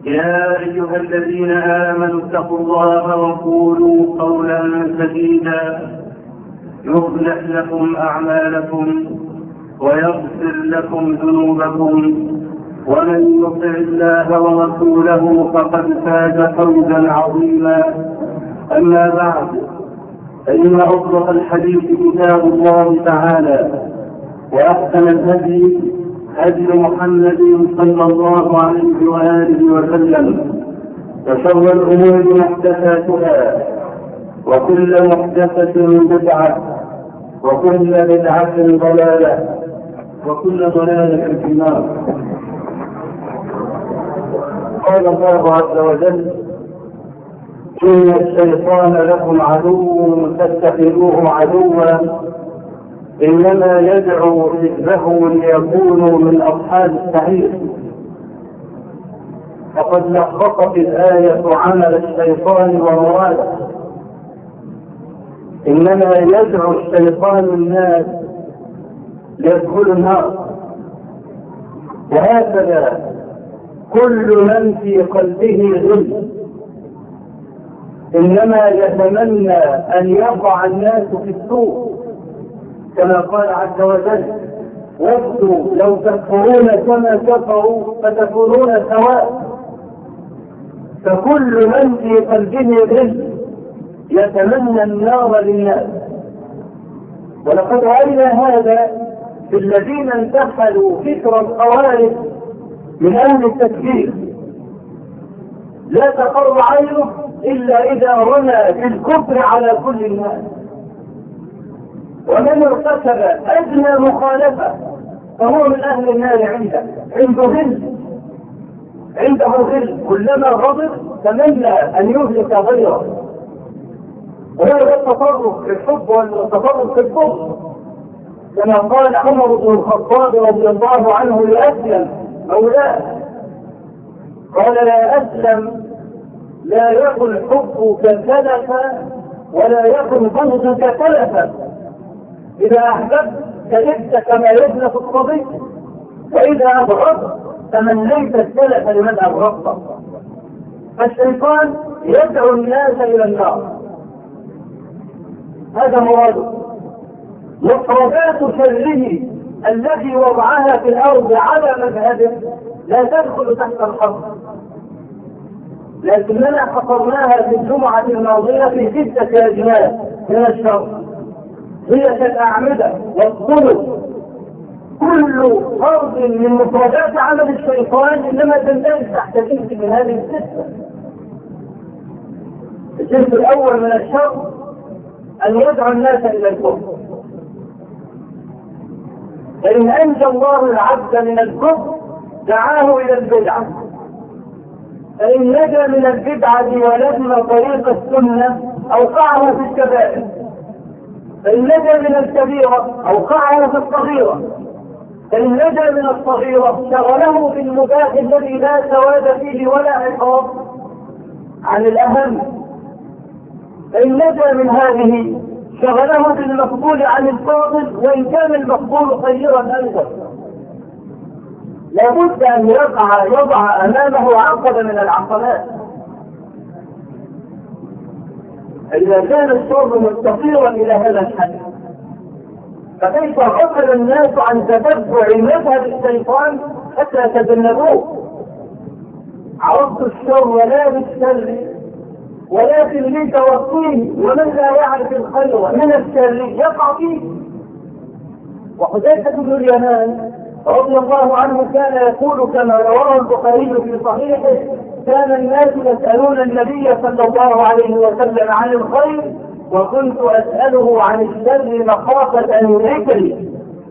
يا أيها الذين آمنوا اتقوا الله وقولوا قولا سديدا يصلح لكم أعمالكم ويغفر لكم ذنوبكم، ومن يطع الله ورسوله فقد فاز فوزا عظيما. أما بعد، فإن أصدق الحديث كتاب الله تعالى، وأحسن الهدي هدي محمد صلى الله عليه وآله وسلم، وشر الأمور محدثاتها، وكل محدثة بدعة، وكل بدعة ضلالة، وكل ضلالة في النار. قال الله عز وجل: إن الشيطان لكم عدو فاتخذوه عدوا إنما يدعو حزبه ليكونوا من أصحاب السعير. فقد لخصت الآية عمل الشيطان ومراده. إنما يدعو الشيطان الناس ليدخلوا النار، وهكذا كل من في قلبه غل إنما يتمنى أن يقع الناس في السوء، كما قال عز وجل: ودوا لو تكفرون كما كفروا فتكونون سواء. فكل من في قلبه غل يتمنى النار للناس. ولقد رأينا هذا في الذين انتحلوا فكر الخوارج من أهل التكفير. لا تقر عينه إلا إذا رمى بالكفر على كل الناس. ومن ارتكب أدنى مخالفة فهو من أهل النار. عنده غل، كلما غضب تمنى أن يهلك غيره. وهذا التطرف في الحب والتطرف في البغض، كما قال عمر بن الخطاب رضي الله عنه لأسلم مولاه: قال: لا أسلم، لا يكن حبك تلفا ولا يكن بغضك تلفا. إذا أحببت كلفت كما يجلس الصبي، وإذا أبغضت تمنيت السلف لمن أبغضت. فالشيطان يدعو الناس إلى النار، هذا مراده. مفردات شره التي وضعها في الأرض على مذهبه لا تدخل تحت الحظ، لكننا حصرناها في الجمعة الماضية في 6 أجناس من الشر، هي كالأعمدة والطرق. كل فرد من مفردات عمل الشيطان إنما تندرج تحت جنس من هذه 6. الجنس الأول من الشر أن يدعو الناس إلى الكفر. فإن أنجى الله العبد من الكفر دعاه إلى البدعة، فإن نجا من البدعة ولزم طريق السنة أوقعه في الكبائر، فإن نجا من الكبيرة أوقعه في الصغيرة، فإن نجا من الصغيرة شغله بالمباح الذي لا سواد فيه ولا عقاب عن الأهم، فإن نجا من هذه شغله بالمقبول عن الفاضل وإن كان المقبول خيرا أيضا. لابد أن يضع أمامه عقبة من العقبات. إذا كان الشر مستطيرا إلى هذا الحد، فكيف غفل الناس عن تتبع مذهب الشيطان حتى تجنبوه؟ عرضت الشر ولا بالشر ولكن لي توصيه، ومن لا يعرف الخير من الشر يقع فيه. وحذيفة بن اليمان رضي الله عنه كان يقول كما رواه البخاري في صحيحه: كان الناس يسألون النبي صلى الله عليه وسلم عن الخير وكنت أسأله عن الشر مخافة أن يدركني.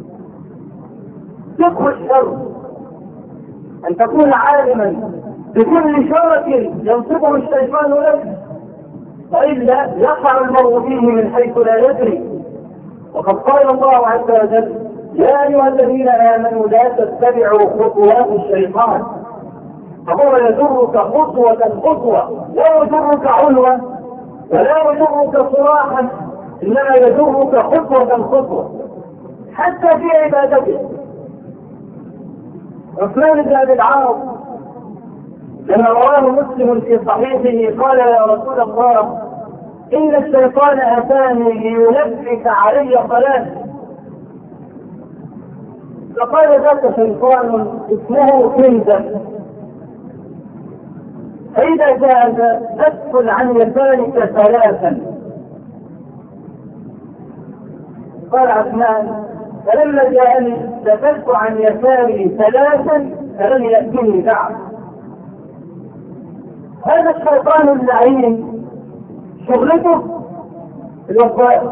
فقه الشر أن تكون عالما بكل شرك ينصبه الشيطان لك، وإلا يقع المرء فيه من حيث لا يدري. وقد قال الله عز وجل: يا أيها الذين آمنوا لا تتبعوا خطوات الشيطان فهو يجرك خطوة لا يجرك عنوة ولا يجرك صراحا، إنما يجرك خطوة حتى في عبادته. عثمان بن أبي العاص لما رواه مسلم في صحيحه قال يا رسول الله إن الشيطان أتاني ليلبس علي صلاة، فقال ذاك شيطان اسمه كندا، فإذا جاء تدخل عن يسارك ثلاثا. قال عثمان فلما جاءني دخلت عن يساري ثلاثا فلم يأتني بعد. هذا الشيطان اللعين شغلته الوسواس.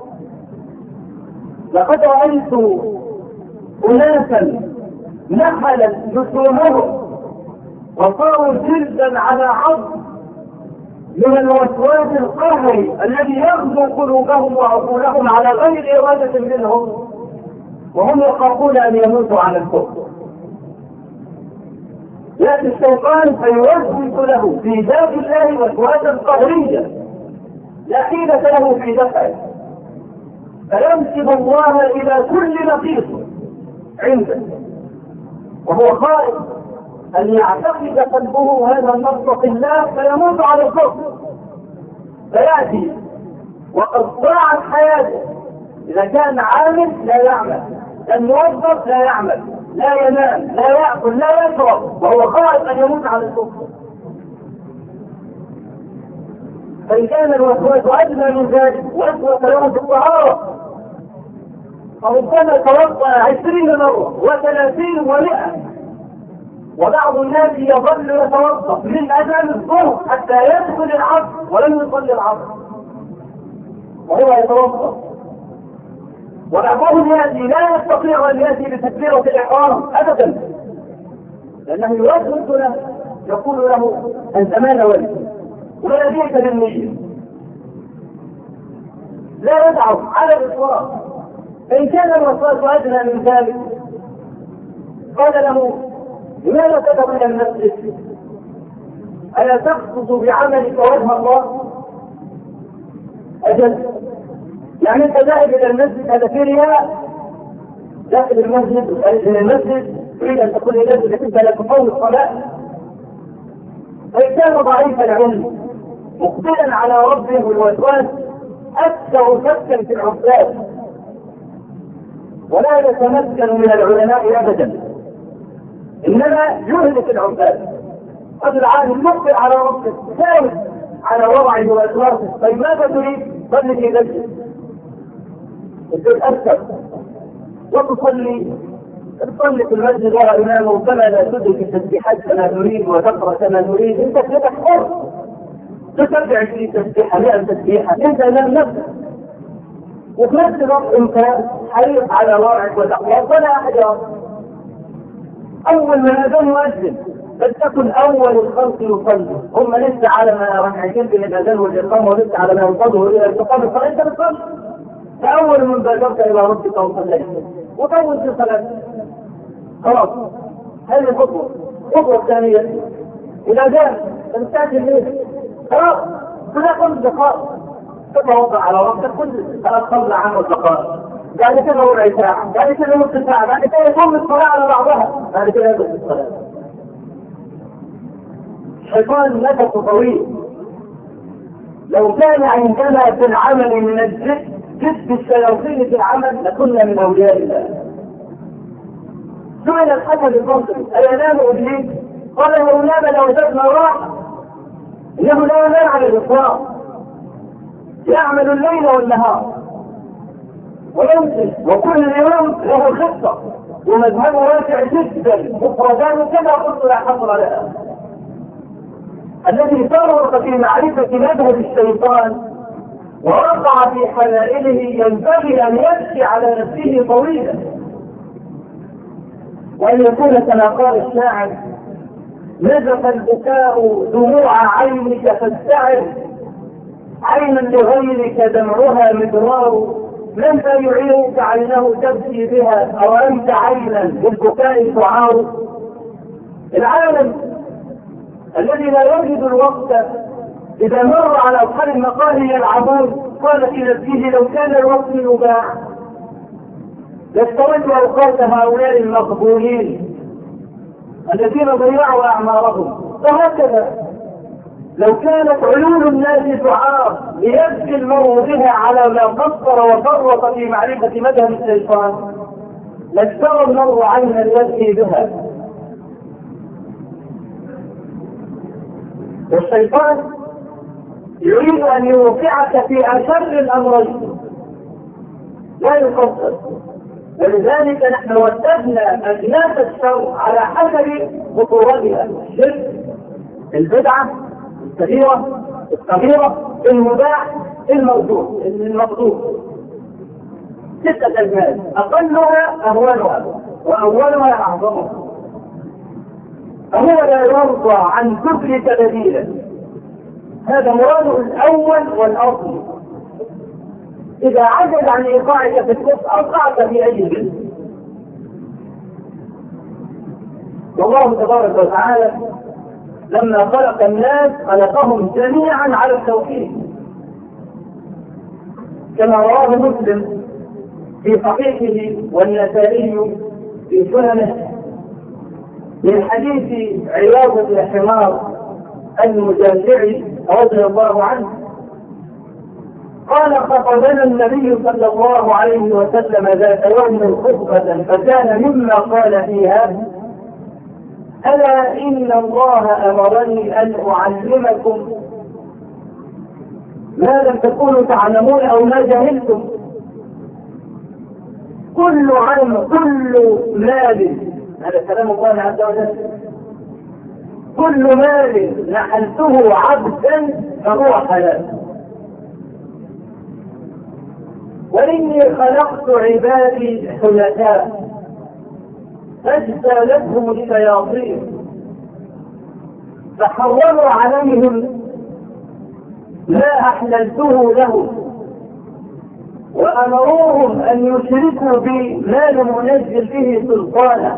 لقد رأيت أناسا نحلت جسومهم وصاروا جلدا على عظم من الوسواس القهري الذي يغزو قلوبهم وعقولهم على غير إرادة منهم، وهم يخافون أن يموتوا على الكفر. يأتي الشيطان فيوسوس له في ذات الله وسواسا قهريا لا حيلة له في دفعه، فينسب الله إلى كل نقيص عنده، وهو خائف أن يعتقد قلبه هذا النص في الله فيموت على الكفر، فيأتي وقد ضاعت حياته. إذا كان عامل لا يعمل، الموظف لا يعمل، لا ينام، لا يأكل، لا يشرب، وهو خائف أن يموت على الكفر. فإن كان الوسواس أدنى من ذلك وسوس له في الطهارة، فربما توضأ 20 مرة و30 و100، وبعض الناس يظل يتوضأ من أذان الظهر حتى يدخل العصر ولم يصلي العصر وهو يتوضأ. وبعضهم يأتي لا يستطيع أن يأتي بتكبيرة الإحرام أبدا، لأنه يوسوس له، يقول له أنت ما نويت ولا جئت بالنية، لا يدعو على الإصرار. فإن كان الوسواس أدنى من ذلك قال له لماذا تذهب إلى المسجد؟ ألا تقصد بعملك وجه الله؟ أجل، يعني أنت ذاهب إلى المسجد هذا في رياء، داخل المسجد تريد أن تكون إليه لكن لا تقوم الصلاة. فإن كان ضعيف العلم مقبلا على ربه والوسواس أكثر شكا في العباد، ولا يتمكن من العلماء أبدا، إنما يهلك العباد. قد العالم مقبل على ربه ثابت على وضعه وإخلاصه، طيب ماذا تريد؟ صلي في مسجد أكثر وتصلي في المسجد وراء إمامه كما لا تدرك التسبيحات كما تريد وتقرأ كما تريد. أنت كده حر تتبع في تسبيحة 100 تسبيحة، أنت لم نفسك، وفي نفس الوقت أنت حريص على ورعك وتقواك ولا أحد يرى. أول ما الأذان يؤذن فلتكن أول الخلق يصلي، هم لسه على ما ركعتين بين الأذان والإقامة ولسه على ما ينتظروا إلى الإقامة، فأنت بتصلي فأول من بادرت إلى ربك وصليت وطول في صلاتك. خلاص هذه الخطوة الثانية الأذان تنتهي الليل، خلاص كلها 5 دقائق تتوضأ على ربك، كل ثلاث صلى عنه دقائق، بعد كده ربع ساعة، بعد كده نص ساعة، بعد كده يقوم الصلاة على بعضها، بعد كده يدخل الصلاة. الشيطان نفسه طويل، لو كان عندنا في العمل من الجد الشياطين في العمل لكنا من أولياء الله. سئل الحسن البصري أينام إبليس؟ قال لو نام لوجدنا راحة، إنه لا ينام على الإطلاق، يعمل الليل والنهار ويمسك، وكل يوم له خطة ومذهبه واسع جدا، مفردان كما قلت لا حصر لها. الذي فرط في معرفة مذهب الشيطان ووقع في حلائله ينبغي أن يبكي على نفسه طويلا، وأن يكون كما قال الشاعر نزف البكاء دموع عينك فاستعر، عينا لغيرك دمعها مدرار، من لا يعيرك عينه تبكي بها أو أنت عينا بالبكاء تعار. العالم الذي لا يجد الوقت إذا مر على أصحاب المقاهي العبور قال في نفسه لو كان الوقت يباع لاستويت أوقات هؤلاء المقبولين. الذين ضيعوا أعمارهم. وهكذا لو كانت علوم الناس تعار ليبكي المرء بها على ما قصر وفرط في معرفة مذهب الشيطان لاشترى المرء عينا يبكي بها. والشيطان يريد أن يوقعك في أشر الأمرين لا يقصر. ولذلك نحن وثبنا أجناس الشر على حسب خطورتها: الشرك، البدعة، الصغيرة، المباح، المقدور. 6 أجناس، أقلها أهونها وأولها أعظمها. فهو لا يرضى عن كفرك بديلا. هذا مراده الأول والأصل. إذا عجز عن إيقاعك في الكفر أوقعك في أي جزء. والله تبارك وتعالى لما خلق الناس خلقهم جميعا على التوحيد، كما رواه مسلم في صحيحه والنسائي في سننه من حديث عياض بن حمار المجاشعي رضي الله عنه قال: خطبنا النبي صلى الله عليه وسلم ذات يوم خطبة فكان مما قال فيها: ألا إن الله أمرني أن أعلمكم ما لم تكونوا تعلمون أو ما جهلتم. كل مال، هذا كلام الله عز وجل، كل مال نحلته عبدا فهو حلال. وإني خلقت عبادي حنثاء فاجتالتهم الشياطين فحرموا عليهم ما أحللته لهم وأمروهم أن يشركوا بي ما لم أنزل به سلطانا.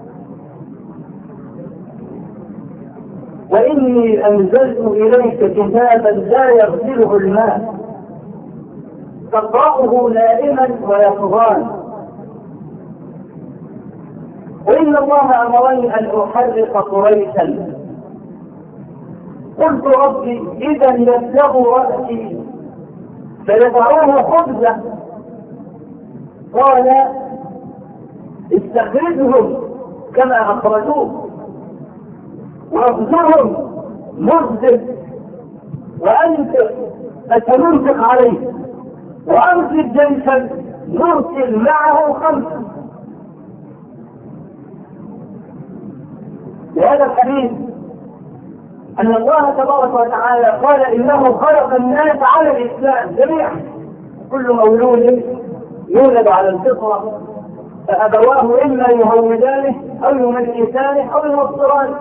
وإني أنزلت إليك كتابا لا يغسله الماء تقرأه نائما ويقظان. وإن الله أمرني أن أحرق قريشا. قلت: ربي إذا يبلغ رأسي فيضعوه خبزة. قال: استخرجهم كما أخرجوه واخذهم مخزن وأنفق فتنفق عليه وأرسل جيشا نرسل معه 5. بهذا الحديث أن الله تبارك وتعالى قال: إنه خلق الناس على الإسلام جميعا، كل مولود يولد على الفطرة فأبواه إما يهودانه أو يمجسانه أو ينصرانه.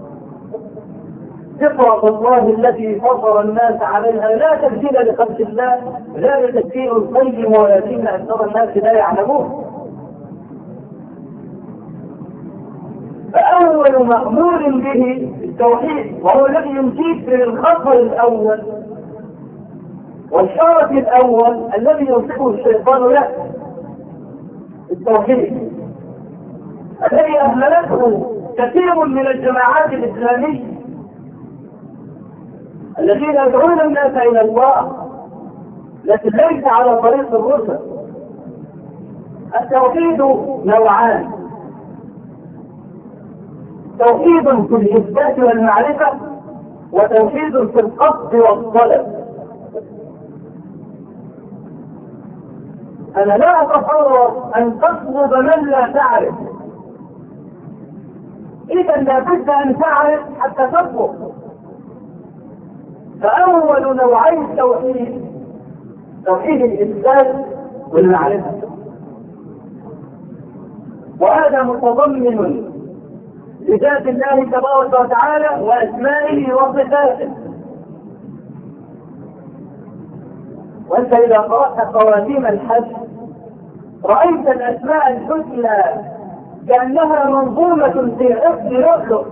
فطرة الله التي فطر الناس عليها لا تبديل لخلق الله، لا تبديل القيم، ولكن أكثر الناس لا يعلمون. فأول مأمور به التوحيد، وهو الذي ينجيك من الخطر الأول والشرف الأول الذي ينصبه الشيطان له، التوحيد الذي أهملته كثير من الجماعات الإسلامية الذين يدعون الناس إلى الله لكن ليس على طريق الرسل. التوحيد نوعان: توحيد في الإثبات والمعرفة، وتوحيد في القصد والطلب. أنا لا أتصور أن تطلب من لا تعرف، إذا لابد أن تعرف حتى تطلب. فأول نوعي التوحيد توحيد الإثبات والمعرفة، وهذا متضمن لذات الله تبارك وتعالى وأسمائه وصفاته. وأنت إذا قرأت خواتيم الحج رأيت الأسماء الحسنى كأنها منظومة في حفظ لؤلؤ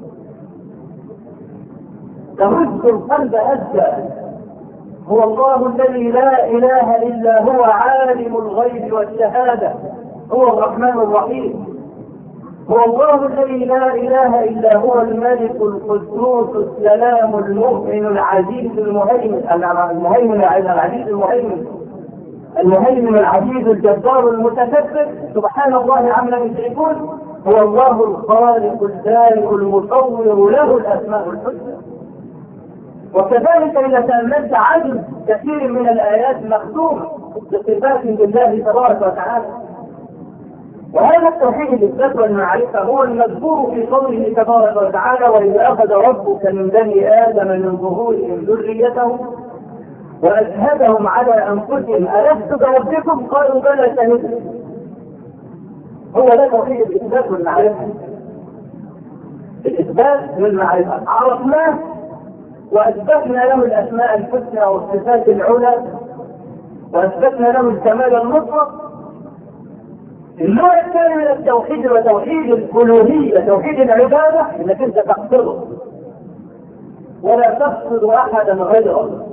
تهز القلب هزا. هو الله الذي لا إله إلا هو عالم الغيب والشهادة، هو الرحمن الرحيم. هو الله الذي لا إله إلا هو الملك القدوس السلام المؤمن العزيز المهيمن العزيز المهيمن العزيز الجبار المتكبر سبحان الله عما يشركون. هو الله الخالق البارئ المصور له الأسماء الحسنى. وكذلك إذا تأملت عدد كثير من الآيات مختومة بصفات بالله تبارك وتعالى. وهذا التوحيد الإثبات والمعرفة هو المذكور في قوله تبارك وتعالى: وإذ أخذ ربك من بني آدم من ظهورهم ذريتهم وأشهدهم على أنفسهم ألست بربكم قالوا بلى شهدنا. هو ده توحيد الإثبات والمعرفة. الإثبات والمعرفة عرفناه وأثبتنا له الأسماء الحسنى والصفات العلى وأثبتنا له الكمال المطلق. النوع الثاني من التوحيد هو توحيد الألوهية، توحيد العبادة، انك انت تقصده ولا تقصد احدا غيره،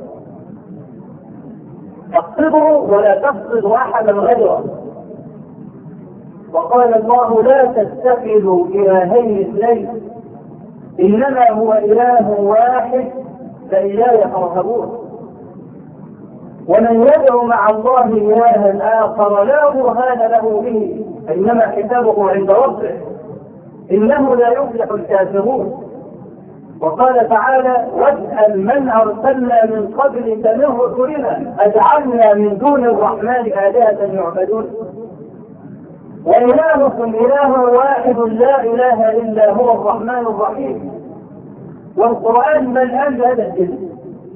تقصده ولا تقصد احدا غيره. وقال الله: لا تتخذوا إلهين اثنين انما هو اله واحد فإياي فارهبون. ومن يدعو مع الله إلها آخر لا برهان له به إنما حسابه عند ربه إنه لا يفلح الكافرون. وقال تعالى: واسأل من أرسلنا من قبلك من رسلنا أجعلنا من دون الرحمن آلهة يعبدون وإلهكم إله واحد لا إله إلا هو الرحمن الرحيم. والقرآن ملآن بهذا الجزء.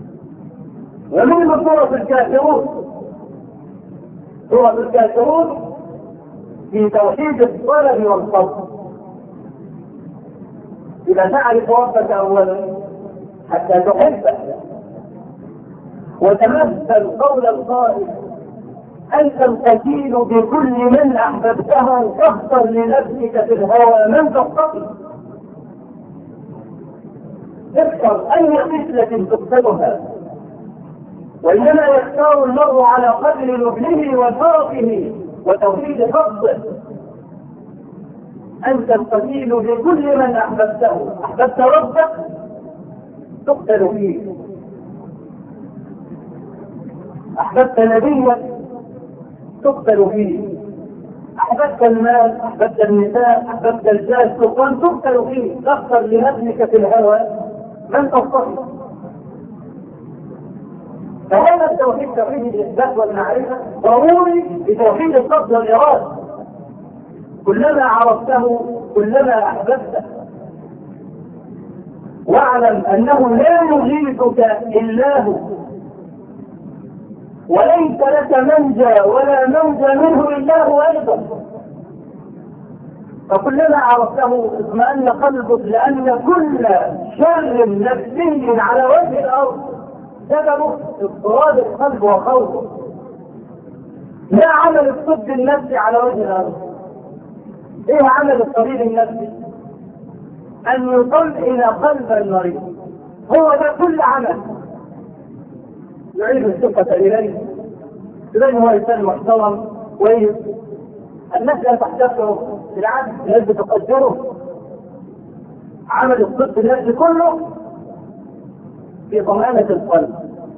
ومن سورة الكافرون، سورة الكافرون في توحيد الطلب والقصد. إذا تعرف ربك أولا حتى تحبه وتمثل قول القائل: أنت القتيل بكل من أحببته فاختر لنفسك في الهوى من تقتضي. اختر أي خصلة تقتلها، وإنما يختار المرء على قدر نبله وشرفه وتوحيد قصده. أنت القتيل بكل من أحببته، أحببت ربك تقتل فيه، أحببت نبيك تقتل فيه، أحببت المال، أحببت النساء، أحببت الجاه تقتل فيه. تختر لنفسك في الهوى من تقتضي. فهذا التوحيد توحيد الإثبات والمعرفة ضروري بتوحيد القصد والإرادة. كلما عرفته كلما أحببته. واعلم أنه لا يغيثك إلا هو، وليس لك منجى ولا منجى منه إلا هو أيضا. فكلما عرفته اطمأن قلبك، لأن كل شر نفسي على وجه الأرض سببه اضطراب القلب وخوفه. لا عمل الطب النفسي على وجه الأرض. ايه عمل الطبيب النفسي؟ أن يطمئن قلب المريض. هو ده كل عمل. يعيد الثقة إليه، إذن هو إنسان محترم كويس، الناس لا تحتقره، بالعكس الناس بتقدره. عمل الطب النفسي كله في طمأنة القلب،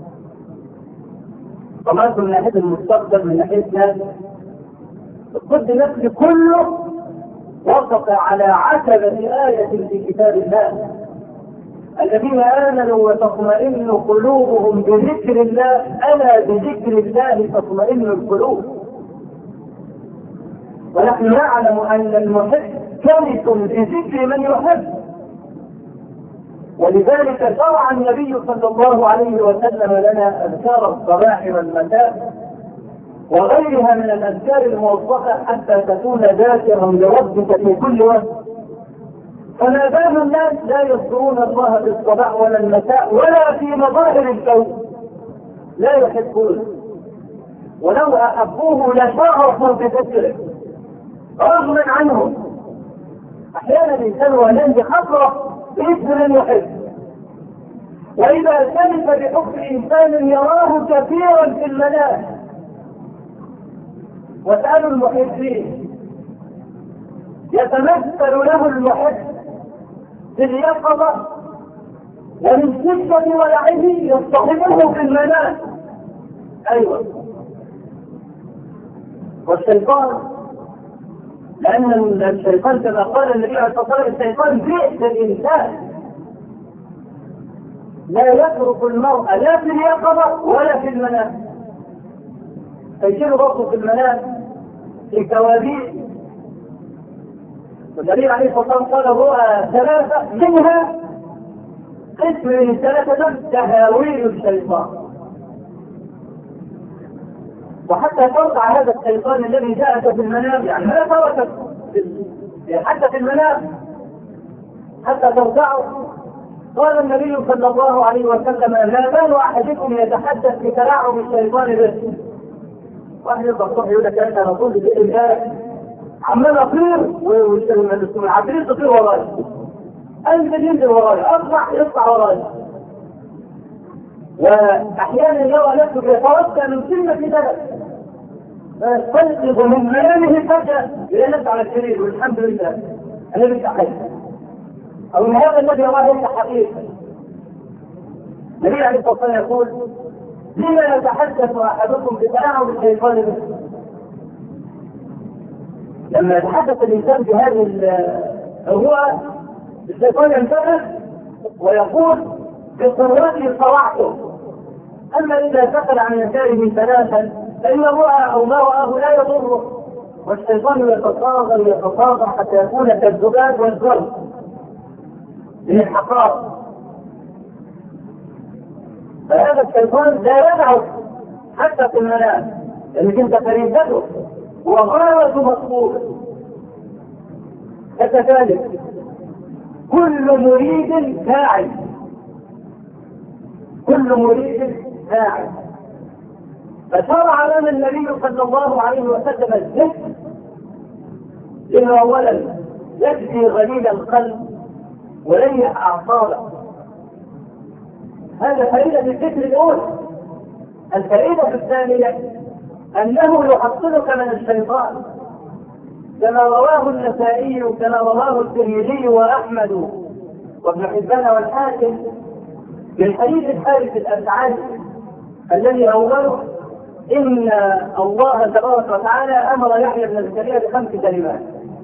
طمأنته من ناحية المستقبل، من ناحية ناس. الطب النفسي كله وقف على عتبة آية في كتاب الله: الذين آمنوا وتطمئن قلوبهم بذكر الله، ألا بذكر الله تطمئن القلوب. ونحن نعلم أن المحب كنس بذكر من يحب، ولذلك شرع النبي صلى الله عليه وسلم لنا أذكار الصباح والمساء وغيرها من الأذكار الموظفة حتى تكون ذاكرا لربك في كل وقت. فما بال الناس لا يذكرون الله في الصباح ولا المساء ولا في مظاهر الكون، لا يحبون، ولو أحبوه لشغفوا بذكره رغما عنهم. أحيانا الإنسان وينام بخطرة باسم من يحب، وإذا سلف بحب إنسان يراه كثيرا في المنام. وسألوا المحبين يتمثل له المحب في اليقظة، ومن شدة ولعه يصطحبه في المنام. أيوة. والشيطان، لأن الشيطان كما قال النبي عليه الصلاة والسلام الشيطان بئس الإنسان، لا يترك المرء لا في اليقظة ولا في المنام، فيجيله برضه في المنام في كوابيس. والنبي عليه الصلاة والسلام قال الرؤى ثلاثة منها قسم من ثلاثة تهاويل الشيطان. وحتى ترجع هذا الشيطان الذي جاءك في المنام، يعني لا تركك حتى في المنام حتى ترجعه. قال النبي صلى الله عليه وسلم لا بال احدكم يتحدث بتلاعب الشيطان به. واحد يبقى الصبح يقول لك انا طول الليل امبارح عمال اطير والعفريت تطير ورايا، انزل ينزل ورايا، اطلع يطلع ورايا. واحيانا يرى نفسه يتوسع من كلمه بلد فيستيقظ من منامه فجاه يلاقي نفسه على السرير والحمد لله انا لسه حي، او ان هذا الذي يراه ليس حقيقه. النبي عليه الصلاه والسلام يقول لما يتحدث احدكم بتلاعب الشيطان به؟ لما يتحدث الانسان بهذه الرؤى الشيطان ينتبه ويقول بقوته صرعته. اما اذا سكن عن يساره ثلاثا فان الرؤى او ما رآه لا يضره، والشيطان يتصاغر حتى يكون كالذباب والزرق من الحقائق. فهذا الشيطان لا يدعو حتى في المنام، لانك انت فريدته وغاية مطلوبة. كذلك كل مريد فاعل، كل مريد فاعل. فشرع لنا النبي صلى الله عليه وسلم الذكر إنه أولا يجزي غليل القلب وليح أعصابه. هذا فائدة الذكر الأولى. الفائدة الثانية أنه يحصنك من الشيطان، كما رواه النسائي كما رواه الترمذي وأحمد وابن حبان والحاكم من حديث الحارث الأشعري الذي أوله إن الله تبارك وتعالى أمر يحيى بن زكريا ب5 كلمات،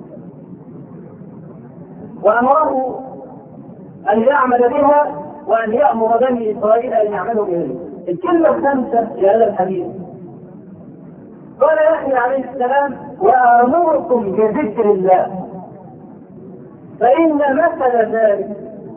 وأمره أن يعمل بها وأن يأمر بني إسرائيل أن يعملوا بها. الكلمة الخامسة في هذا الحديث قال يحيى عليه السلام وآمركم بذكر الله، فإن مثل ذلك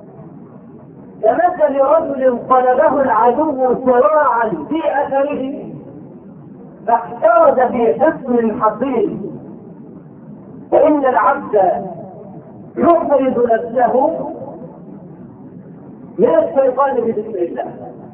كمثل رجل طلبه العدو صراعا في أثره فاحترز في حصن حصين. وإن العبد يحرز نفسه من الشيطان بذكر الله.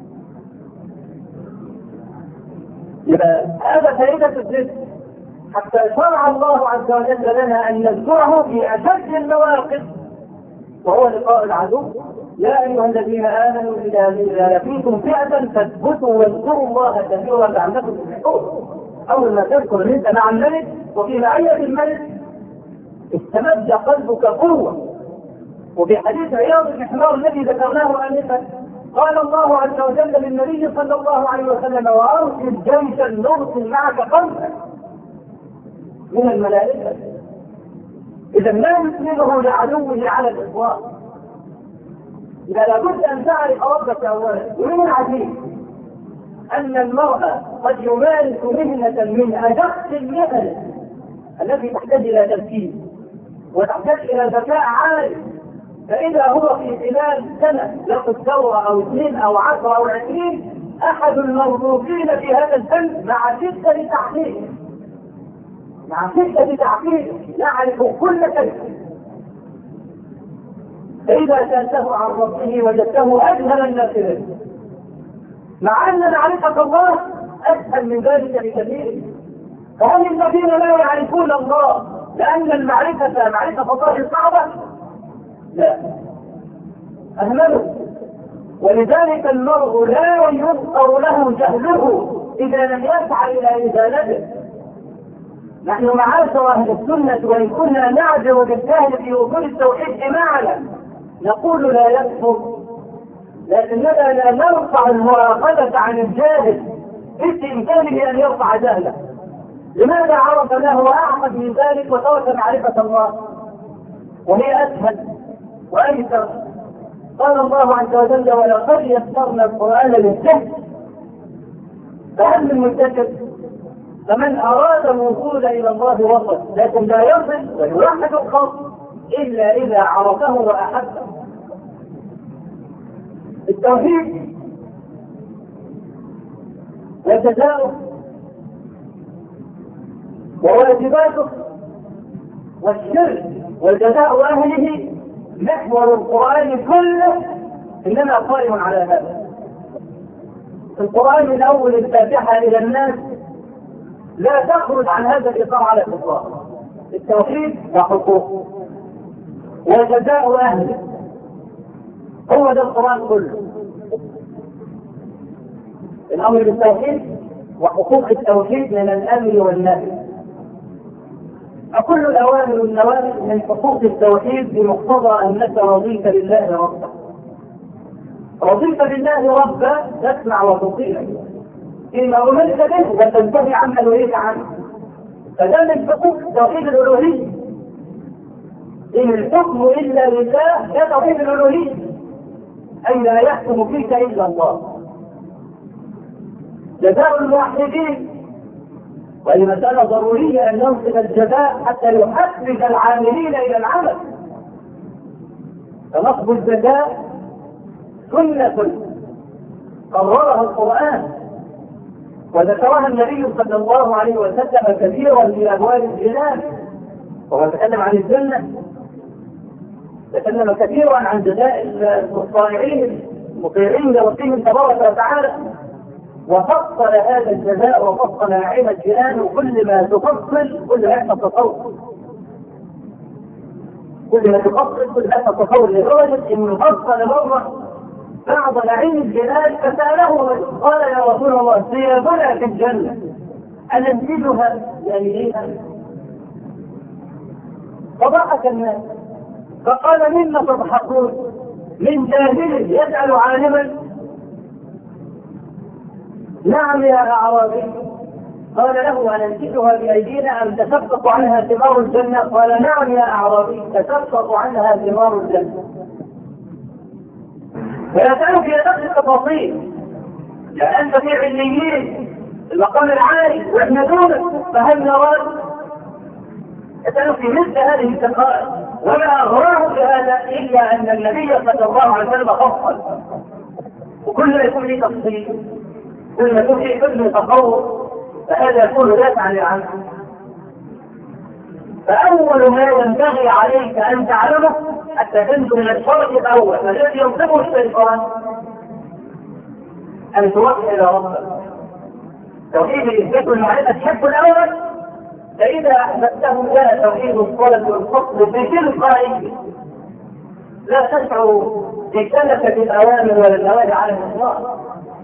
يبقى هذا فائدة الذكر، حتى شرع الله عز وجل لنا أن نذكره في أشد المواقف وهو لقاء العدو. يا أيها الذين آمنوا إذا لقيتم فئة فاثبتوا واذكروا الله كثيرا لعلكم تفلحون. أول ما تذكر أن أنت مع الملك وفي معية الملك استمد قلبك قوة. وفي حديث عياض بن حمار الذي ذكرناه آنفا قال الله عز وجل للنبي صلى الله عليه وسلم وأرسل جيشا نرسل معك قلبا من الملائكة. إذا لا يسلمه لعدوه على الإطلاق. إذا لابد أن تعرف ربك أولا. ومن العجيب أن المرء قد يمارس مهنة من أدق المهن التي تحتاج إلى تركيز وتحتاج إلى ذكاء عالي، فإذا هو في خلال سنة يقف دورة أو 2 أو 10 أو 20 أحد الموظوفين في هذا الفن مع شدة تحقيق يعرف كل كلمة. فإذا سألته عن ربه وجدته أجهل الناس به، مع أن معرفة الله أسهل من ذلك بكثير. فهل الذين لا يعرفون الله لأن المعرفة معرفة الله صعبة؟ لا، أهمله. ولذلك المرء لا يذكر له جهله إذا لم يسعى إلى إزالته. نحن معاشر أهل السنة وإن كنا نعذر بالجهل في وجود التوحيد بمعنى نقول لا يكفر، لكننا لا نرفع المراقبة عن الجاهل باستمكانه أن يرفع جهله. لماذا عرف له أعقد من ذلك وترك معرفة الله وهي أسهل وأيسر؟ قال الله عز وجل ولقد يسرنا القرآن للذكر فهل من مدكر؟ فمن أراد الوصول إلى الله وصل، لكن لا يصل ويوحد الخلق إلا إذا عرفه وأحبه. التوحيد وجزاؤه وواجباته والشرك وجزاء أهله محور القرآن كله إنما قائم على هذا. القرآن من أول الفاتحة إلى الناس لا تخرج عن هذا الإطار على الإطلاق. التوحيد وحقوقه وجزاء أهله هو ده القرآن كله. الأمر بالتوحيد وحقوق التوحيد من الأمر والنهي. فكل الأوامر والنواهي من حقوق التوحيد بمقتضى أنك رضيت بالله ربا. رضيت بالله ربا تسمع وتطيع إما أمرت به وتنتهي عما نهيت عنه. فده من حقوق توحيد الألوهية. إن الحكم إلا لله ده توحيد الألوهية، أي لا يحكم فيك إلا الله. جزاء الموحدين، وهي مسألة ضرورية أن ننصب الجزاء حتى يحفز العاملين إلى العمل. فنصب الجزاء سنة قررها القرآن وذكرها النبي صلى الله عليه وسلم كثيرا في أبواب الجنان، وهو يتكلم عن الجنة تكلم كثيرا عن جزاء الصالحين المطيعين لربهم تبارك وتعالى، وفصل هذا الجزاء وفصل نعيم الجنان. وكل ما تفصل كل ما يحصل تصور، كل ما تفصل كل ما يحصل تصور، لدرجة انه فصل مرة بعض نعيم الجنان فسأله قال يا رسول الله ثيابنا في الجنة أننزلها يمينها؟ فضحك الناس فقال مما تضحكون؟ من جاهل يسأل عالما؟ نعم يا أعرابي. قال له أننزلها بأيدينا أم تسقط عنها ثمار الجنة؟ قال نعم يا أعرابي تسقط عنها ثمار الجنة. ويسألك في نفس التفاصيل، يعني أنت في عليين المقام العالي وإحنا دونك فهل نراك؟ يسألك في مثل هذه الدقائق. وما أغراه بهذا إلا أن النبي صلى الله عليه وسلم فصل، وكل ما يكون لي تفصيل كل ما يكون لي حزن تطور فهذا يكون دافعا عنه. فأول ما ينبغي عليك أن تعلمه حتى تنجو من الشرط الأول الذي ينصبه الشيطان أن توحد ربك. توحيد الإثبات والمعرفة تحب الأول، فإذا أحببته جاء توحيد الصلاة والفصل بتلقائه، لا تشعر بكلفة الأوامر ولا النواهي على الإطلاق.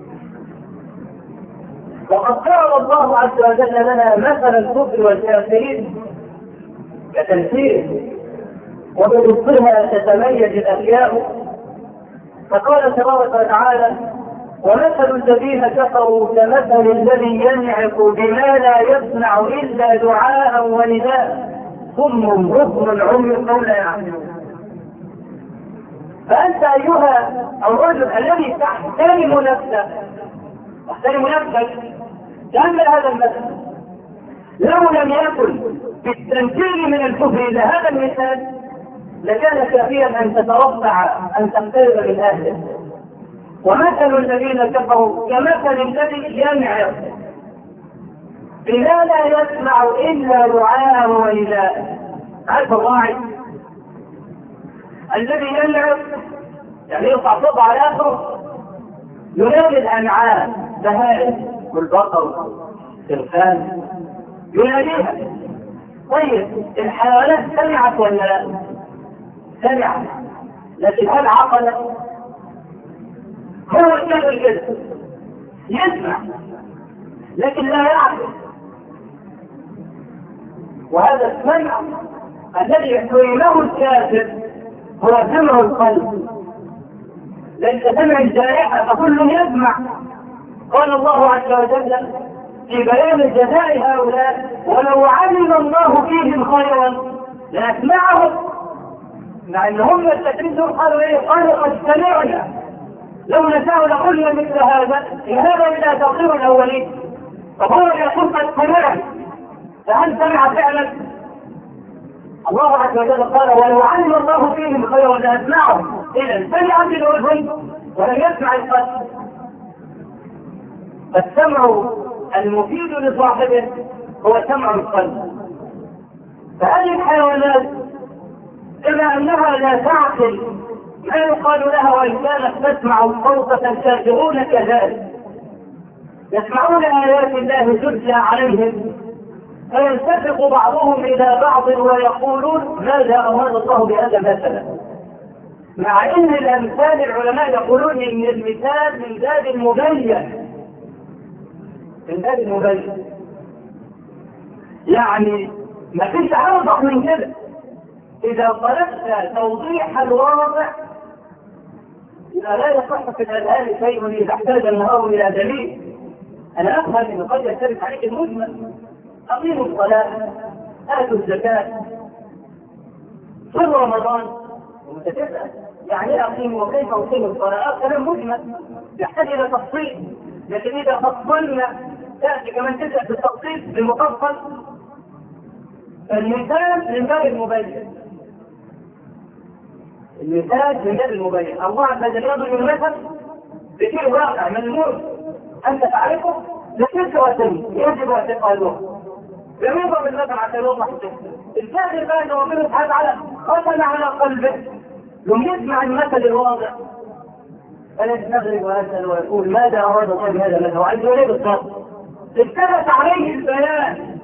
وقد قال الله عز وجل لنا مثل الكفر والكافرين كتمثيل وبنصها تتميز الأشياء. فقال تبارك وتعالى ومثل الذين كفروا كمثل الذي ينعق بما لا يسمع إلا دعاء ونداء صم بكم عمي قوم لا يعلمون. فأنت أيها الرجل الذي تحترم نفسك تعمل هذا المثل. لو لم يكن بالتنفير من الكفر إلى هذا المثال لكان كافيا أن تترفع أن تقترب من أهله. ومثل الذين كفروا كمثل الذي ينعق بما لا يسمع إلا دعاء ونداء. عارف الراعي الذي ينعق يعني يرفع صوته على آخره ينادي الأنعام بهائم والبقر الخان يناديها. طيب الحيوانات سمعت ولا لا؟ سمعت، لكن هل عقلت؟ هو الكلب كده يسمع لكن لا يعقل. وهذا السمع الذي يحرمه الكافر هو سمع القلب، ليس سمع الجارحة فكل يسمع. قال الله عز وجل في بيان جزاء هؤلاء: ولو علم الله فيهم خيرا لأسمعهم. مع ان هم التكريم قالوا ايه؟ قالوا قد سمعنا لو نشاء لقلنا مثل هذا، ان هذا الا تقرير الاولين. فهو يقول قد سمعنا، فهل سمع فعلا؟ الله عز وجل قال: ولو علم الله فيهم خيرا لأسمعهم. اذا سمع بالاذن ولم يسمع القلب. السمع المفيد لصاحبه هو سمع القلب. فهذه الحيوانات كما انها لا تعقل ما يقال لها وان كانت تسمع الصوت، فالكافرون كذلك يسمعون ايات الله تتلى عليهم فيلتفت بعضهم الى بعض ويقولون: ماذا اراد الله بهذا مثلا؟ مع ان الامثال العلماء يقولون ان المثال من باب المبين، من باب المبين، يعني ما فيش اوضح من كده. اذا طلبت توضيح الواقع لا يصح في الاذهان شيء اذا احتاج النهار الى دليل. انا افهم ان قد يختلف عليك المجمل: اقيموا الصلاه، اتوا الزكاه، صلوا رمضان. وانت تسال يعني ايه اقيموا وكيف اقيموا الصلاه؟ كلام مجمل يحتاج الى تفصيل. لكن اذا فصلنا تاتي كمان تسال في التفصيل بالمفصل. المثال من باب المبين، المثال من باب المبين. الله عز وجل يضرب المثل بشيء واقع ملموس انت تعرفه، لكن سواتين يجب ان تقالوه. يضرب المثل عشان يوضح الكافر بقى ان ربنا سبحانه وتعالى ختم على قلبه لم يسمع المثل الواضح، فيستغرب ويسال ويقول: ماذا اراد الله بهذا المثل؟ وعايز يقول ايه بالضبط؟ التبس عليه البيان،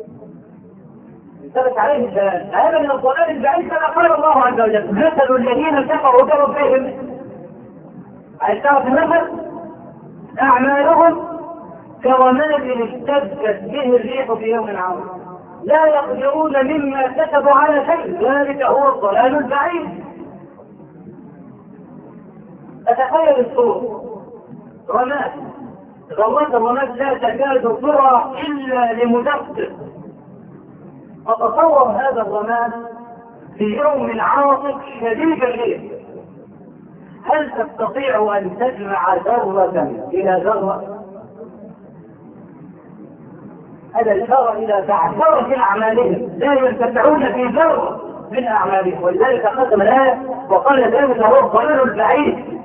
التبس عليه البيان. هذا من الضلال البعيد كما قال الله عز وجل: مثل الذين كفروا بربهم. عايز تعرف المثل؟ اعمالهم كرماد اشتدت به الريح في يوم عاصف لا يقدرون مما كسبوا على شيء، ذلك هو الضلال البعيد. اتخيل الصور رماد، ذرات الرماد لا تكاد ترى الا لمدقق. فتصور هذا الرماد في يوم عاصف شديد الريح، هل تستطيع ان تجمع ذرة الى ذرة؟ هذا الإشارة إلى بعثرة أعمالهم، لا ينتفعون في ذرة من أعمالهم. ولذلك ختم الآية وقال: ذلك هو الضلال البعيد.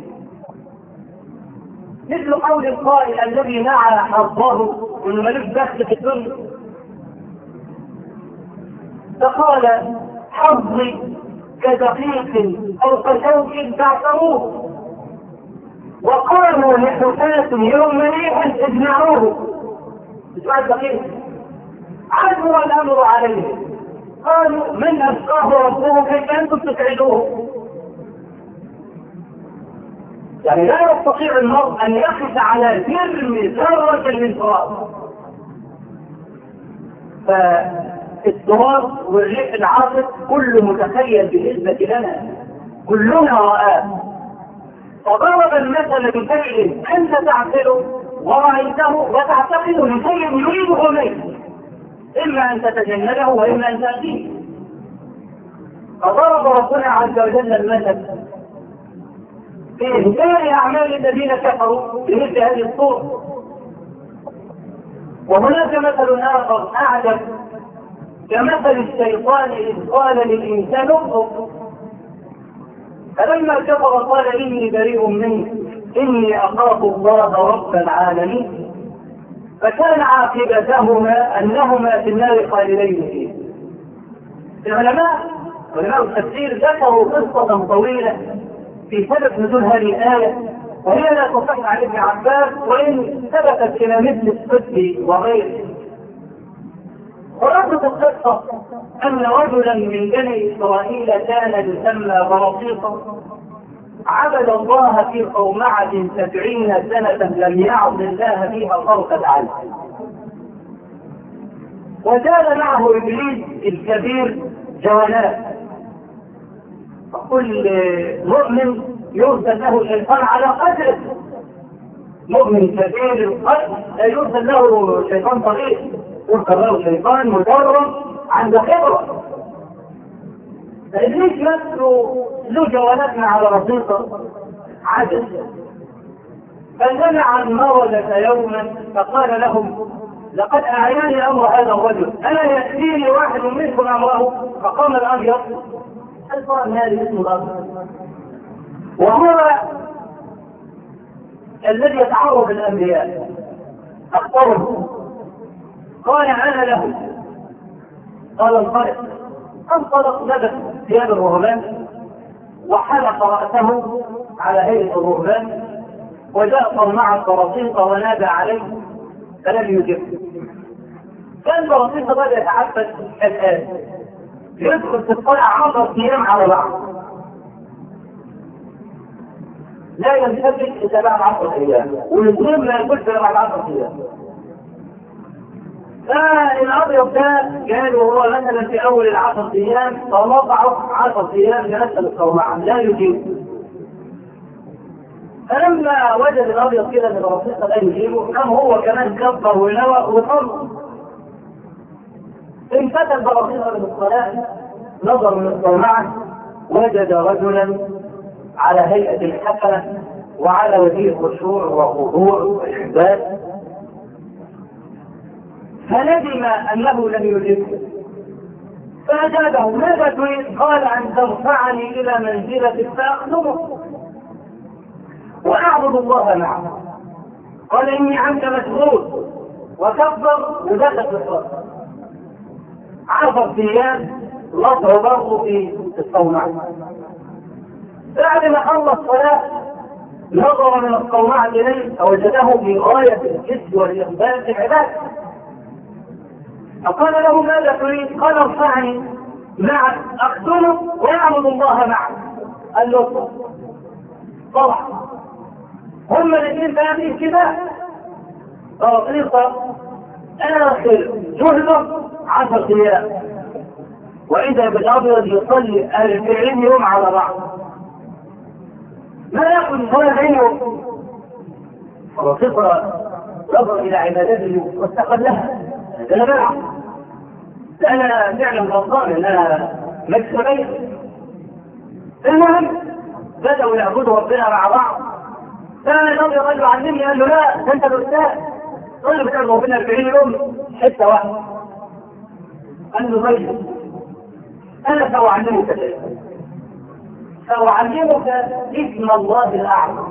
مثل قول القائل الذي نعى حظه وانه ملوش دخل في الدنيا، فقال: حظي كدقيق او كشوك تعثروه، وقالوا لحفاة يوم ريح اجمعوه. اسمع الدقيق، عزوا الامر عليه، قالوا: من اسقاه ربه كيف انتم تسعدوه؟ يعني لا يستطيع المرء ان يقف على جرم ذرة من تراب. فالتراب والريح العاصف كله متخيل بالنسبة لنا، كلنا رآه. فضرب المثل بشيء انت تعقله ورأيته وتعتقده لشيء يريده منك، اما ان تتجنبه واما ان تأتيه. فضرب ربنا عز وجل المثل في إنكار أعمال الذين كفروا بمثل هذه الصورة. وهناك مثل آخر أعجب كمثل الشيطان إذ قال للإنسان اكفر، فلما كفر قال: إني بريء منك إني أخاف الله رب العالمين. فكان عاقبتهما أنهما في النار خالدين فيه. العلماء التفسير ذكروا قصة طويلة في سبب نزول هذه الآية، وهي لا تصح عن ابن عباس وإن ثبتت إلى مثل السد وغيره. خلاصة القصة أن رجلا من بني إسرائيل كان يسمى برصيقا عبد الله في قومعة 70 سنة لم يعص الله فيها طرفة عين. وكان معه إبليس الكبير جولات. كل مؤمن يرسل له شيطان على قدره. مؤمن كبير القلب لا يرسل له شيطان صغير، يرسل له شيطان مدرب عنده خبرة. فإبليس نفسه له جولات على رصيصة عدد. فجمع المرضة يوما فقال لهم: لقد أعياني أمر هذا الرجل، ألا يأتيني واحد منكم أمره؟ فقام الأبيض الفرن هذه اسم الأبيض، وهو الذي يتعرض الأنبياء أخبره. قال: أنا له. قال: انطلق لبس ثياب الرهبان وحلق رأسه على هيئة الرهبان، وجاء صرمع القراطيس ونادى عليه فلم يجب. كان القراطيس بدأ يتعبد الآن، يدخل في الطلع 10 أيام على بعض، لا ينتبه إذا بعد 10 أيام، والظلم لا يكون إلا بعد 10 أيام. فالأبيض ده قالوا هو مثلا في أول 10 أيام فوضعه 10 أيام لنسأل الصومعة لا يجيب. فلما وجد الأبيض كده ان الرصيصة لا يجيبه، قام هو كمان كبر ونوى وطر. انفتل برصيصة من الصلاة، نظر من الصومعة وجد رجلا على هيئة الحسنة وعلى وجهه خشوع وخضوع وإحباس، فندم أنه لم يجبه. فأجابه: ماذا تريد؟ قال: أن ترفعني إلى منزلة فأخدمك وأعبد الله معه. قال: إني عنك مشغول. وكبر ودخل في الصلاة 10 أيام لطه برضه في الصومعة. بعد ما خلص الصلاة نظر من الصومعة إليه فوجده في غاية الجد والإقبال في العبادة. فقال له: ماذا تريد؟ قال: ارفعني معك أخدمك وأعبد الله معك. قال له: طبعا. هما الاثنين فاهمين كده. رصيصة آخر جهده 10 أيام، وإذا بالأبيض يصلي 40 يوم على بعض، ما يأكل ولا عينه. رصيصة نظر إلى عبادته واستقلها. أنا فعلا غلطان إن أنا مكسبين. المهم بدأوا يعبدوا ربنا مع بعض. فالنبي قال له: علمني. قال له: لا، أنت الأستاذ. قال له: بتعبد ربنا 40 يوم حتة واحدة. قال له: طيب أنا سأعلمك شيئا، سأعلمك اسم الله الأعظم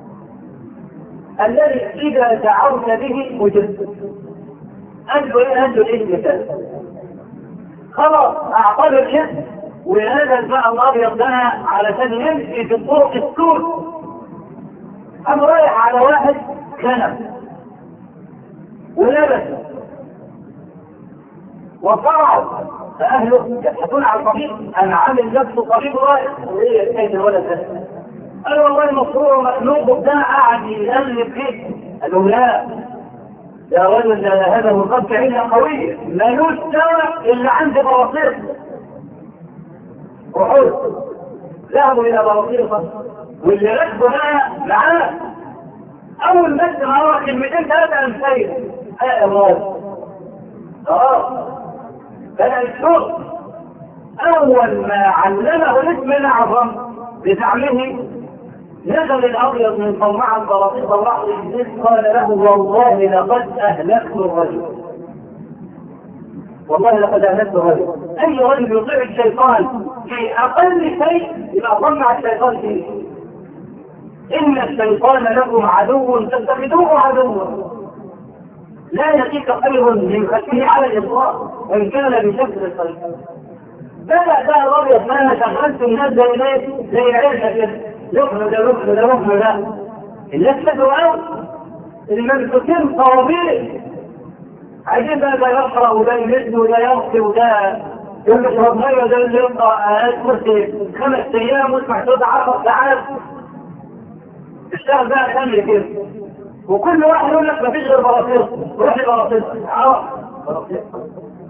الذي إذا دعوت به وجدت. قال له: إيه؟ قال له: الاسم كذا. خلاص أعطاه الاسم، ونزل بقى الأبيض ده علشان يمشي في الطرق السور. قام رايح على واحد كنب ولبس وصرعه، فأهله يبحثون عن طبيب. أنا عامل نفسه طبيب رايح. وإيه حكاية الولد ده؟ قال: والله مصروع مخلوق وبتاع قاعد يقلب فيه. قال له: لا يا رجل، هذا مصاب عينة قوية مالوش دواء إلا عند بواصير. وحوز ذهبوا إلى بواصير، واللي ركبوا بقى معاه أول ما اسمع هو 2-3 أمثال. يا الله بدأ الشغل. أول ما علمه الاسم الأعظم بزعمه نزل الأبيض من صومعة البراطيس وراح للجيش. قال له: والله لقد أهلكت الرجل، والله لقد أهلكت الرجل. أي رجل يطيع الشيطان في أقل شيء يبقى صنع الشيطان فيه. إن الشيطان لكم عدو تتخذوه عدوا، لا يأتيك خير من خلفه على الإطلاق وإن كان بشكل الخير. بدأ بقى الأبيض: ما شغلت الناس زي عيشة كده، يخرج ده الناس كانوا الممسوكين طوابير، عايزين بقى ده يقرأ وده يمد وده يغطي وده يشرب ميه وده اللي يقرأ آيات كرسي 5 أيام واسمع صوت 10 ساعات. اشتغل بقى ثانية كده، وكل واحد يقول لك مفيش غير براطيس، روح لبراطيس.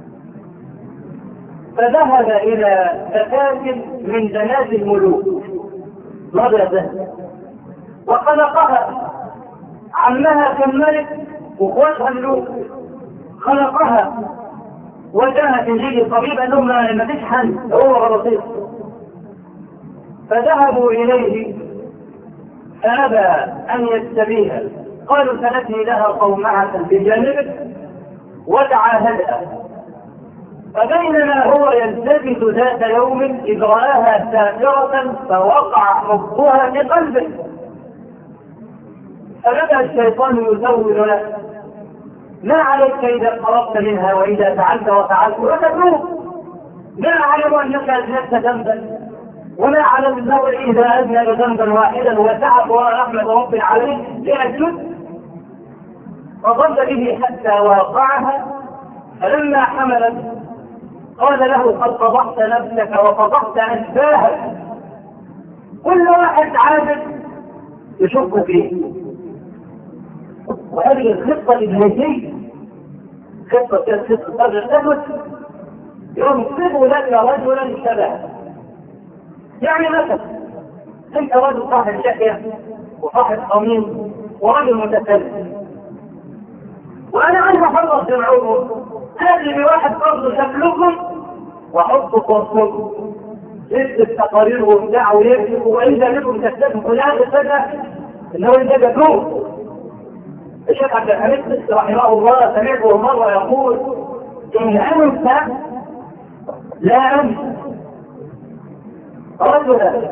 فذهب إلى دكاتره من جنات الملوك مدرسة وخلقها، عمها كان ملك واخواتها ملوك، خلقها وجاءت تجيب الطبيب قال لهم ما فيش حل، هو بسيط. فذهبوا إليه فأبى أن يستبيها، قالوا سنبني لها قومعة بجانبك وتعاهدها. فبينما هو يلتفت ذات يوم إذ رآها سافرة فوقع حبها في قلبه، فبدأ الشيطان يزول له: ما عليك إذا اقتربت منها وإذا فعلت وفعلت وتتوب، ما أعلم أنك أذنبت ذنبا وما أعلم المرء إذا أذنب ذنبا واحدا وسعى ورحمة رب عليه لأجله. فضل به حتى واقعها، فلما حملت قال له: قد فضحت نفسك وفضحت أشباهك. كل واحد عابد يشك فيه. وهذه الخطة الإبليسية، خطة الرجل ينصب لك رجلا شبهه. يعني مثلا انت رجل صاحب شقية وصاحب قميص ورجل متكلم، وانا عايز اخلص جمعهم، هذه بواحد برضه شكلكم واحطه قرصكم يكتب تقارير وبتاع ويكتب، واذا لكم تكتبوا فلان كذا اللي هو انت جدوه. الشيخ عبد الحميد رحمه الله سمعته مره يقول: ان انت لا انت رجلا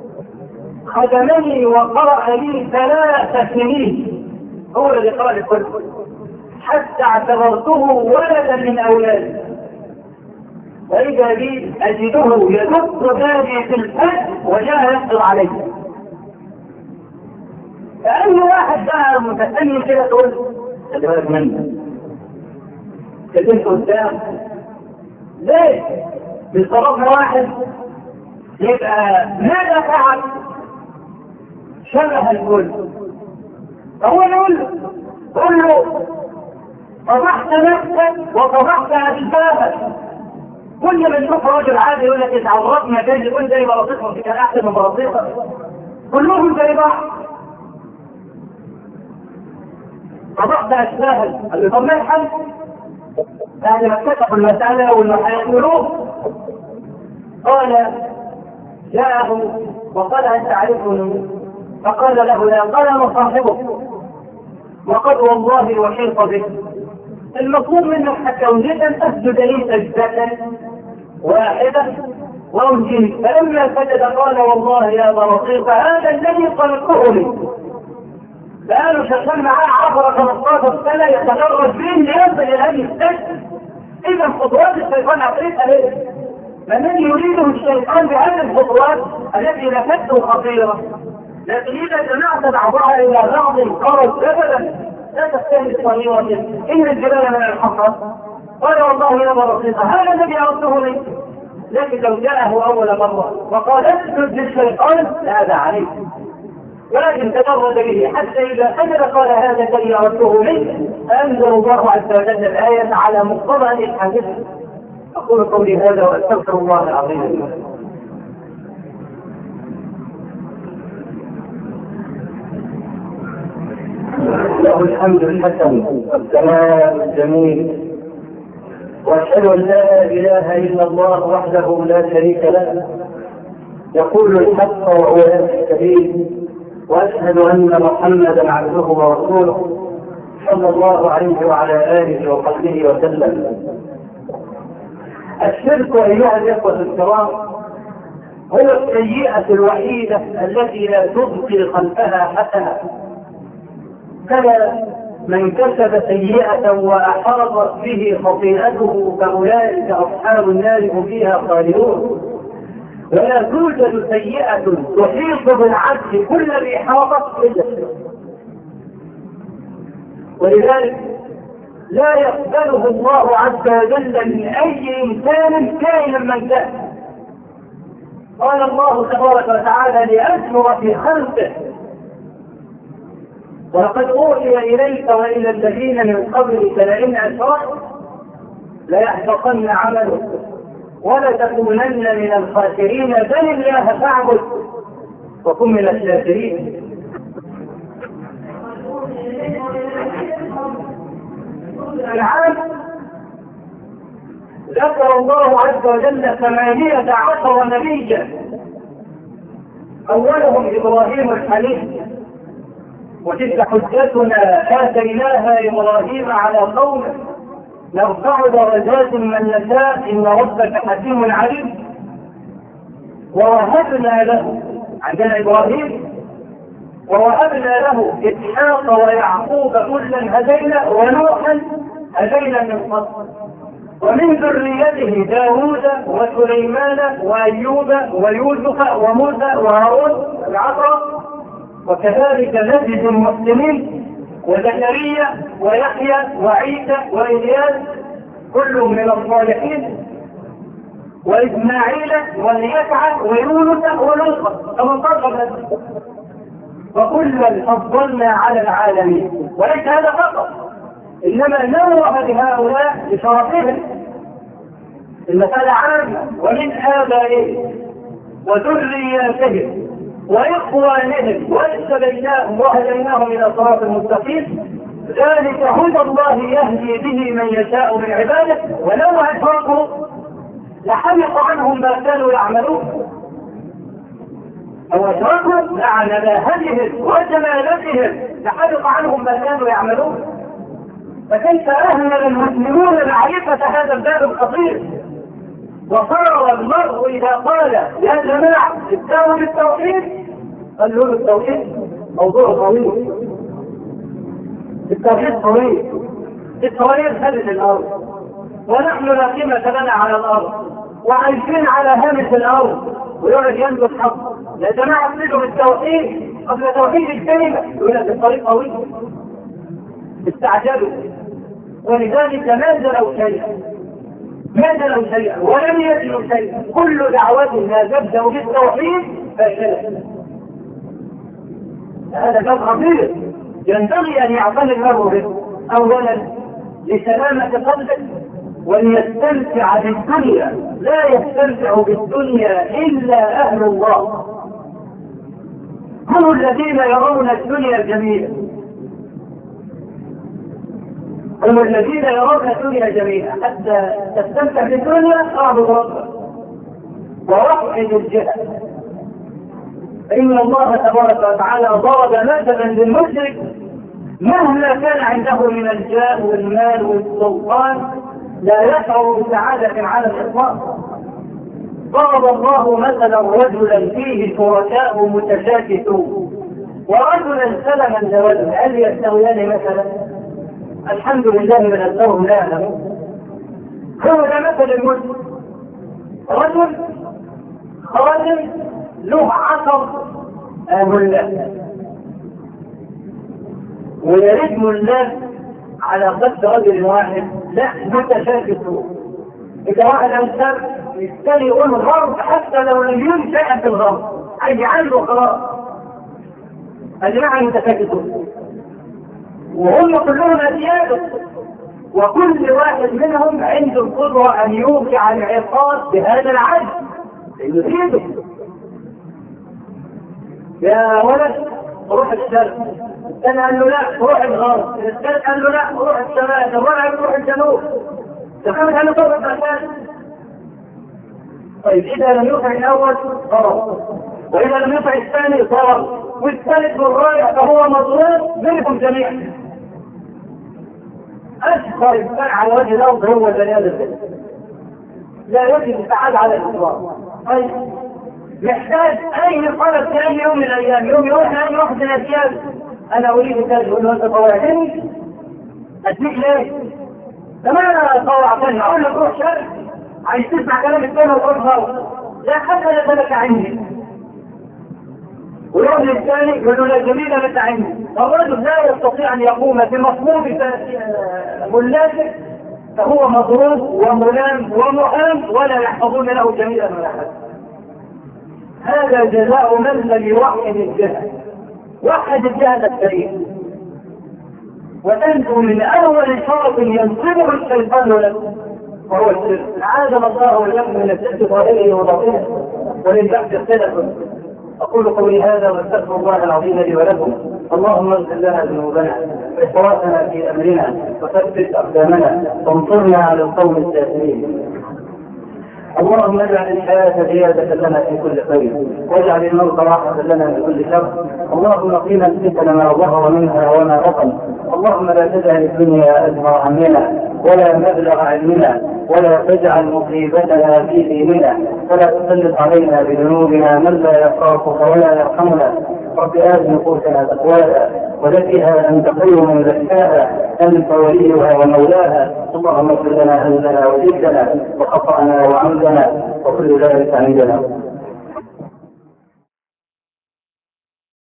خدمني وقرأ لي 3 سنين، هو الذي قرأ لكل حتى اعتبرته ولدا من أولادي، وإذا بي أجده يدق بابي في الفجر وجاء يقدر عليه. فأي واحد بقى متسمي كده تقول خلي بالك منه كنت قدام ليه؟ بالطرف واحد يبقى ماذا فعل؟ شبه الكل. فهو يقول له فضحت نفسك وفضحت أشباهك. كل ما يشوف راجل عادي يقول لك اتعرضنا كان يكون زي بلاطيقهم، في كان احسن من بلاطيقك، كلهم زي بعض. فضحت أشباهك. قال له طب ما الحل؟ بعد ما اكتشفوا المسألة واللي هيعملوه قال جاءه وقال هل تعرفني؟ فقال له لا. قال انا صاحبك وقد والله وحيط بك، المطلوب منك حتى أريد أن أسجد لي سجدة واحدة وأنجيك. فلما سجد قال والله يا بلطيق هذا الذي خلقه بقاله شغال معاه 10-15 سنة يتدرج به ليصل إلى هذه السجدة. إذا خطوات الشيطان عقلتها ليه؟ فالذي يريده الشيطان بهذه الخطوات التي لفتته خطيرة، لكن إذا جمعت بعضها إلى بعض قرض أبدا لا تستهل الطريقة. إن الجبال من الحصى قال والله يا بلطيق هذا الذي أردته لي. لكن لو جاءه أول مرة وقال اسجد للشيطان هذا عليك، ولكن تدرج به حتى إذا سجد قال هذا الذي أردته لي. فأنزل الله عز وجل الآية على مقتضى الحديث. أقول قولي هذا وأستغفر الله العظيم. له الحمد الحسن والثناء الجميل، وأشهد أن لا إله إلا الله وحده لا شريك له يقول الحق وهو يهدي السبيل، وأشهد أن محمدا عبده ورسوله صلى الله عليه وعلى آله وصحبه وسلم. الشرك أيها الإخوة الكرام هو السيئة الوحيدة التي لا تبقي خلفها حسنة. كما من كسب سيئة وأحاطت به خطيئته فأولئك أصحاب النار هم فيها خالدون. ولا توجد سيئة تحيط بالعبد كل الإحاطة إلا الشرك، ولذلك لا يقبله الله عز وجل من أي إنسان كائنا من كان. قال الله تبارك وتعالى لأجمر في خلقه ولقد أوحي إليك وإلى الذين من قبلك لئن أشركت ليحبطن عملك ولا تكونن من الخاسرين بل الله فاعبد وكن من الشاكرين. العام ذكر الله عز وجل 18 نبيا، أولهم إبراهيم الحنيف، وتلك حجتنا آتيناها إبراهيم على قومه نرفع درجات من نشاء إن ربك حكيم عليم. ووهبنا له، عندنا إبراهيم، ووهبنا له إسحاق ويعقوب كلا هدينا ونوحا هدينا من قبل ومن ذريته داوود وسليمان وأيوب ويوسف وموسى وهارون العطاء وكذلك نجد المسلمين وزكريا ويحيى وعيسى وإلياس كل من الصالحين وإسماعيل واليسع ويونس ولوطا 18 وكلا فضلنا على العالمين. وليس هذا فقط، إنما نوه بهؤلاء لشرفهم. المسألة عامة، ومن آبائهم وذرياتهم وإخوانهم واجتبيناهم وهديناهم إلى صراط المستقيم ذلك هدى الله يهدي به من يشاء من عباده ولو أشركوا لحبط عنهم ما كانوا يعملون. أو أشركوا لعن ماهدهم وجمالتهم لحبط عنهم ما كانوا يعملون. فكيف أهمل المسلمون معرفة هذا الباب الخطير؟ وصار المرء إذا قال يا جماعة ابدأوا بالتوحيد، قالوا له التوحيد موضوع طويل، التوحيد طويل، إسرائيل خلت الأرض ونحن لا قيمة لنا على الأرض وعايشين على هامش الأرض ويقعد ينبت حق. يا جماعة ابدأوا بالتوحيد قبل توحيد الكلمة، يقول لك الطريق طويل، استعجلوا. ولذلك ما زلوا شيئا ولم يجدوا شيئا. كل دعوتنا تبدأ بالتوحيد فاشلت. هذا كان خطير ينبغي أن يعتني المرء به. أولا لسلامة قلبه وليستمتع بالدنيا، لا يستمتع بالدنيا إلا أهل الله، هم الذين يرون الدنيا جميلة، هم الذين يرون الدنيا جميلة. حتى تستمتع بالدنيا اعبد ربك ووحد الجهل. إن الله تبارك وتعالى ضرب مثلا للمشرك مهما كان عنده من الجاه والمال والسلطان لا يشعر بسعادة على الإطلاق. ضرب الله مثلا رجلا فيه شركاء متشاكسون ورجلا سلما لرجل، هل يستويان مثلا؟ الحمد لله من أنهم لا يعلمون. هو ده مثل المسلم، رجل خادم له 10 ملاك ويرد ملاك على قد رجل واحد، لا متشاكسون. إذا واحد أنسر يستني يقول الغرب حتى لو لم يكن شيئا في الغرب أي عنده خلاص. الجماعة متشاكسون وهم كلهم أديان، وكل واحد منهم عنده القدرة أن يوقع العقاب بهذا العدل يريده. يا ولد روح الشرق، الثاني قال له لا روح الغرب، الثالث قال له لا روح الشمال، الرابع روح الجنوب، الخامس قال له طرق الثالث. طيب إذا لم يوقع الأول ضرب، وإذا لم يوقع الثاني ضرب، والثالث والرابع فهو مضروب منكم جميعا. أشهر إنسان على وجه الأرض هو البني آدم، لا يجب السعادة على الإطلاق. طيب محتاج أي طلب في أي يوم من الأيام، يوم يروح أي واحد من الأيام أنا أريد كذا، يقول له أنت طوعتني؟ أديك ليه؟ أنا طوعتني أقول لك روح شرق، عايز تسمع كلام الثاني وتروح غلط، لا حتى لا تلك عندي. ويوم الثاني يقول له لا جميلة لك عندي. الرجل لا يستطيع أن يقوم بمطلوب ملاك فهو مضروب وملام ومهان ولا يحفظون له جميلا ولا حاجة. هذا جزاء من لم يوحد الجهل. وحد الجهل الكريم وتنجو من أول شرف ينصبه الشيطان له. وهو الشرك. عادم الله وإياكم من الشرك ظاهره وباطنه وللبحث السلف. أقول قولي هذا واستغفر الله العظيم لي ولكم. اللهم اغفر لنا ذنوبنا وإسرافنا في أمرنا وثبت أقدامنا وانصرنا على القوم الكافرين. اللهم اجعل الحياة زيادة لنا في كل خير واجعل الموت راحة لنا من كل شر. اللهم قنا الفتن ما ظهر منها وما بطن. اللهم لا تجعل الدنيا أكبر همنا ولا مبلغ علمنا ولا تجعل مصيبتنا في ديننا ولا تسلط علينا بذنوبنا من لا يخافك ولا يرحمنا. رب آت نفوسنا تقواها وزكها أنت خير من زكاها أنت وليها ومولاها. اللهم اغفر لنا ذنوبنا وجدنا وخطأنا وعمدنا وكل ذلك عندنا.